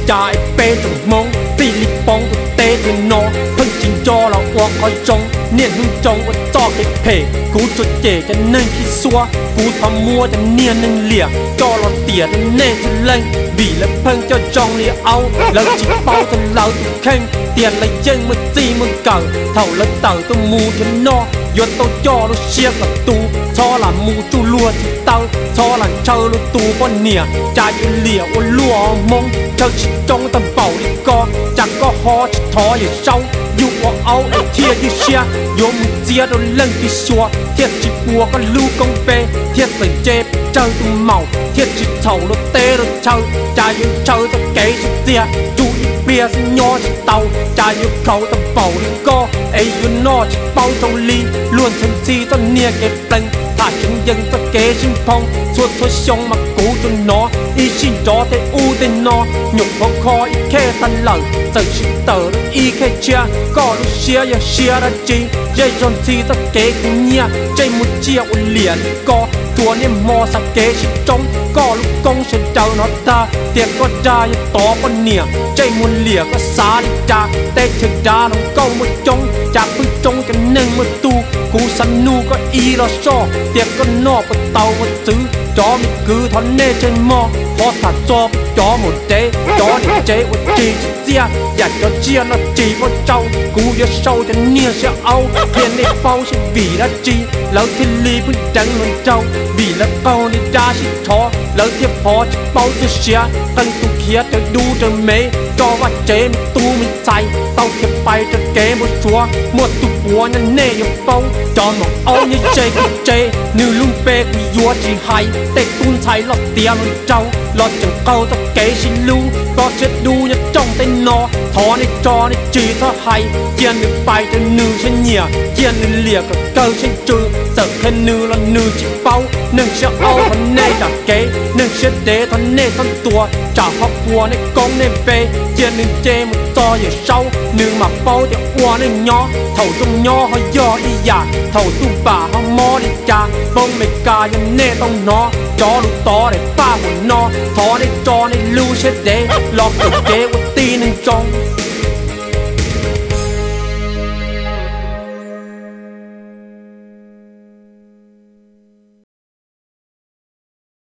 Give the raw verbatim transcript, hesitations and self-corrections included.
trái bê từng mông vì lý bóng của tê thì nó hơn chính cho là hoa coi trông niên hương trông và cho cái phê cú cho trẻ cho nên khi xua cú thầm mua cho niên nên lìa cho là tỉa cho nên cho lên vì là phân cho trong lìa áo lời chỉ bao cho lâu tụ khen tiền là dân mà gì mà cờ thầu là tờ tôi mù cho nó do tôi cho nó xiết là tu cho là mù tu lùa thì tao cho là chơi nó tu con nỉa trái cho lìa ô lùa mông chơi chỉ trong tầm bảo đi co chẳng có ho chỉ thó gì sau dù có áo thiệt như xe dù một chia đôi lần đi xua thiệt chỉ bùa con lưu công bê thiệt tình chê chơi tu màu thiệt chỉ thầu nó tê nó chơi trái cho chơi cho kế cho tia chú bia xin nhỏ chỉ tàu trái cho khẩu tầm bảo đi co ấy dù nó chỉ bao trong ly luôn thân chi cho nia kẹp lệnh thả chứng dân cho kế xin phong suốt thôi xong mà cố cho nó y xin cho tay u tay nó nhục khó khó y khe tan lợn giờ chỉ tờ y khe chia có lúc xia ya xia ra chi dây tròn chi cho kế cũng nhia dây một chia u liền có tua niệm mò sa kế chỉ trong có lúc công sẽ chờ nó ta tiệc có ra ya to con nỉa dây một lìa có xa đi cha tê thực ra nó câu một trong chả cứ trong cái nên một tu cú săn nu có y lo so tiệc có nọ có tàu một thứ chó mình cứ thon nê trên mò họ thả cho chó một chế chó để chế một chi chia và cho chia nó chỉ có trâu cú cho sâu cho nia sẽ âu tiền để bao sẽ vì đã chi lỡ thiên ly vẫn trắng hơn trâu vì là câu để ra sẽ thó lỡ thiệp phó chỉ bao cho xe tân tu kia cho đu cho mê cho và chế mình tu mình say tao thiệp bay cho kế một chúa một tu búa nhân nê nhập bao cho một âu như chế cứ chế như lung bê cứ vua chỉ hay để tuôn say lọt tiền trâu lọt chẳng câu cho kế xin lưu có chết đu nhất trong tay nó thó này cho này chỉ thó hay chiên được bay cho nữ sẽ nhẹ chiên được lìa cả cơ sẽ trừ sợ thêm nữ là nữ chỉ bao nâng sẽ âu thân nê đã kế nâng sẽ đế thân nê thân tua trả học bùa này công nên bê chiên được chê một to về sau nữ mà bao thì ua nên nhỏ thầu trong nhỏ họ do đi giả thầu tu bà họ mò đi cha bông mày ca nhân nê tông nó cho lúc to để ba một nó thó để cho nên lưu sẽ đế lọt được kế của tin nên trong